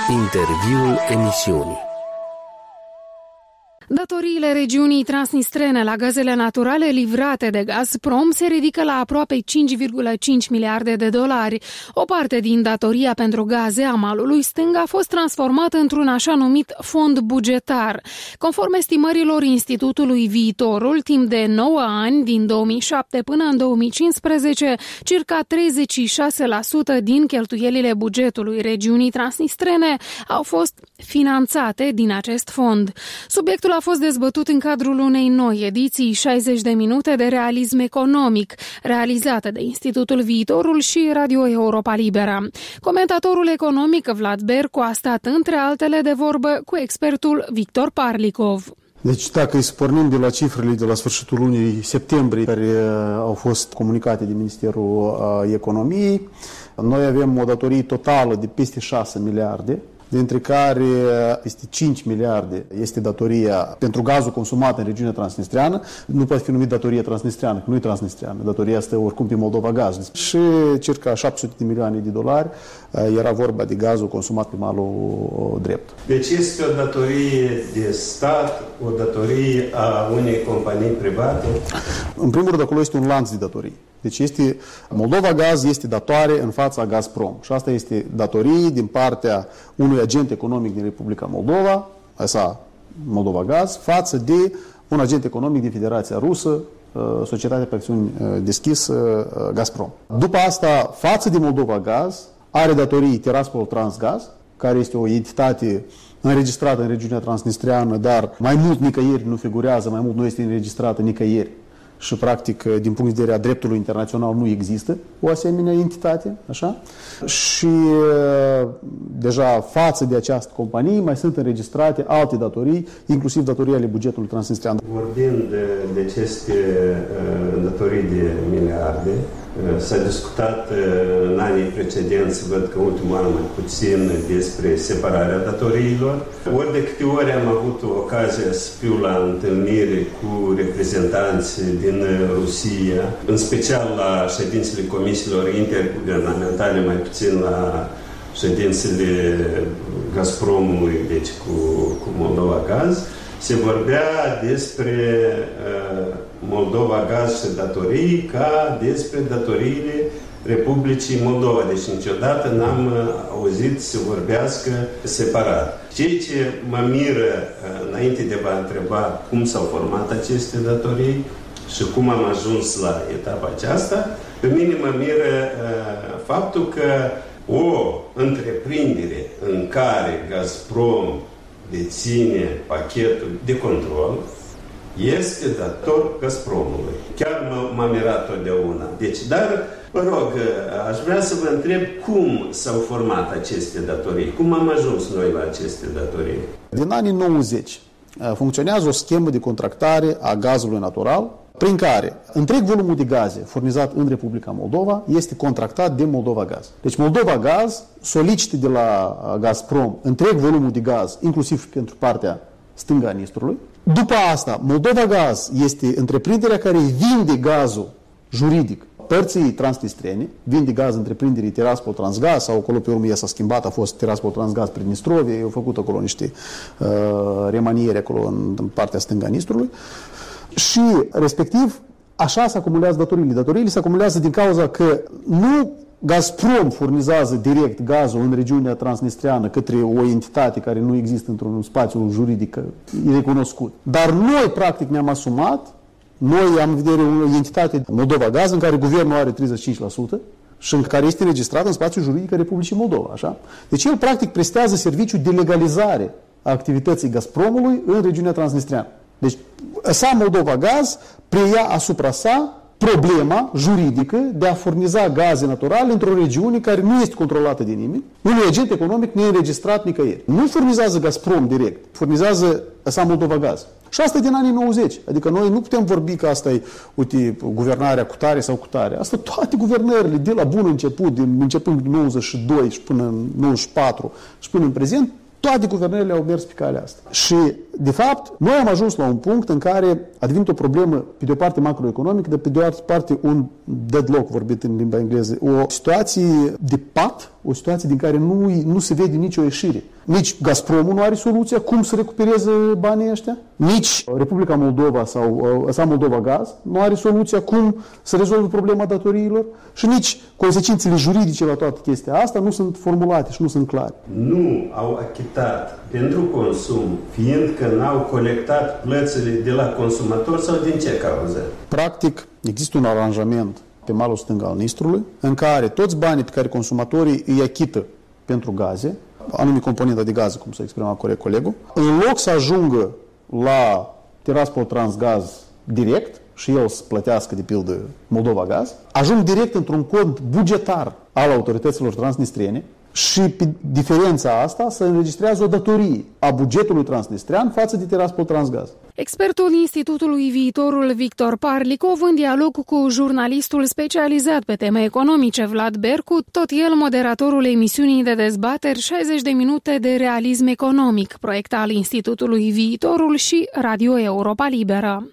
Interviul emisiunii. Datoriile regiunii transnistrene la gazele naturale livrate de Gazprom se ridică la aproape 5,5 miliarde de dolari. O parte din datoria pentru gaze a malului stâng a fost transformată într-un așa numit fond bugetar. Conform estimărilor Institutului Viitorul, timp de 9 ani, din 2007 până în 2015, circa 36% din cheltuielile bugetului regiunii transnistrene au fost finanțate din acest fond. Subiectul a fost dezbătut în cadrul unei noi ediții 60 de minute de realism economic, realizată de Institutul Viitorul și Radio Europa Libera. Comentatorul economic Vlad Bercu a stat între altele de vorbă cu expertul Victor Parlicov. Deci dacă îi pornim de la cifrele de la sfârșitul lunii septembrie care au fost comunicate de Ministerul Economiei, noi avem o datorie totală de peste 6 miliarde, dintre care peste 5 miliarde este datoria pentru gazul consumat în regiunea transnistreană. Nu poate fi numit datoria transnistreană, că nu e transnistreană. Datoria asta oricum pe Moldova Gaz. Și circa 700 de milioane de dolari era vorba de gazul consumat pe malul drept. Deci este o datorie de stat, o datorie a unei companii private? În primul rând, acolo este un lanț de datorii. Deci Moldova Gaz este datoare în fața Gazprom. Și asta este datorie din partea unui agent economic din Republica Moldova, Moldova Gaz, față de un agent economic din Federația Rusă, Societatea pe acțiuni deschisă, Gazprom. După asta, față de Moldova Gaz, are datorii Tiraspol Transgaz, care este o entitate înregistrată în regiunea transnistreană, dar mai mult nicăieri nu figurează, mai mult nu este înregistrată nicăieri. Și, practic, din punct de vedere a dreptului internațional, nu există o asemenea entitate, așa? Și, deja, față de această companie, mai sunt înregistrate alte datorii, inclusiv datorii ale bugetului transnistrean. Vorbind de aceste datorii de miliarde, s-a discutat în anii precedenți, văd că ultimul an mai puțin, despre separarea datoriilor. Ori de câte ori am avut ocazia să fiu la întâlnire cu reprezentanți din Rusia, în special la ședințele comisiilor interguvernamentale, mai puțin la ședințele Gazpromului, deci cu Moldova Gaz, se vorbea despre Moldova Gaz și datorii ca despre datoriile Republicii Moldova. Deci niciodată n-am auzit să vorbească separat. Ceea ce mă miră, înainte de a întreba cum s-au format aceste datorii și cum am ajuns la etapa aceasta, pe mine mă miră faptul că o întreprindere în care Gazprom deține pachetul de control este dator Gazpromului. Chiar m-a mirat totdeauna. Deci, dar, vă rog, aș vrea să vă întreb cum s-au format aceste datorii, cum am ajuns noi la aceste datorii. Din anii 90 funcționează o schemă de contractare a gazului natural, prin care întreg volumul de gaze furnizat în Republica Moldova este contractat de Moldova Gaz. Deci Moldova Gaz solicită de la Gazprom întreg volumul de gaz, inclusiv pentru partea stângă a Nistrului. După asta, Moldova Gaz este întreprinderea care vinde gazul juridic părții transnistrene, vinde gaz întreprinderii Tiraspol Transgaz, sau acolo pe urmă s-a schimbat, a fost Tiraspol Transgaz prin Nistrovie, au făcut acolo niște remanieri acolo în partea stângă a Nistrului. Și, respectiv, așa se acumulează datoriile. Datoriile se acumulează din cauza că nu Gazprom furnizează direct gazul în regiunea transnistreană către o entitate care nu există într-un spațiu juridic recunoscut. Dar noi, practic, ne-am asumat, noi am în vedere o entitate Moldova Gaz, în care guvernul are 35% și în care este înregistrat în spațiul juridic al Republicii Moldova. Așa? Deci el, practic, prestează serviciul de legalizare a activității Gazpromului în regiunea transnistreană. Deci, Moldova Gaz preia asupra sa problema juridică de a furniza gaze naturale într-o regiune care nu este controlată de nimeni, unui agent economic neînregistrat nicăieri. Nu furnizează Gazprom direct, furnizează Moldova Gaz. Și asta e din anii 90. Adică noi nu putem vorbi că asta e, uite, guvernarea cu tare sau cu tare. Asta toate guvernările, de la bun început, începând din 92 și până în 94 și până în prezent, toate guvernările au mers pe calea asta. Și, de fapt, noi am ajuns la un punct în care a devenit o problemă, pe de o parte macroeconomică, dar pe de o altă parte un deadlock, vorbit în limba engleză, o situație de pat, o situație din care nu se vede nicio ieșire. Nici Gazpromul nu are soluția cum să recupereze banii ăștia, nici Republica Moldova sau Moldova Gaz nu are soluția cum să rezolve problema datoriilor și nici consecințele juridice la toată chestia asta nu sunt formulate și nu sunt clare. Nu au achitat pentru consum, fiindcă n-au colectat plățile de la consumator sau din ce cauză? Practic, există un aranjament pe malul stâng al Nistrului, în care toți banii pe care consumatorii îi achită pentru gaze, anume componenta de gaze, cum s-a exprimat corect colegul, în loc să ajungă la Tiraspol Transgaz direct și el să plătească, de pildă, Moldova Gaz, ajung direct într-un cont bugetar al autorităților transnistriene și pe diferența asta se înregistrează o datorie a bugetului transnistrian față de Tiraspol Transgaz. Expertul Institutului Viitorul Victor Parlicov, în dialog cu jurnalistul specializat pe teme economice Vlad Bercu, tot el moderatorul emisiunii de dezbateri 60 de minute de realism economic, proiect al Institutului Viitorul și Radio Europa Liberă.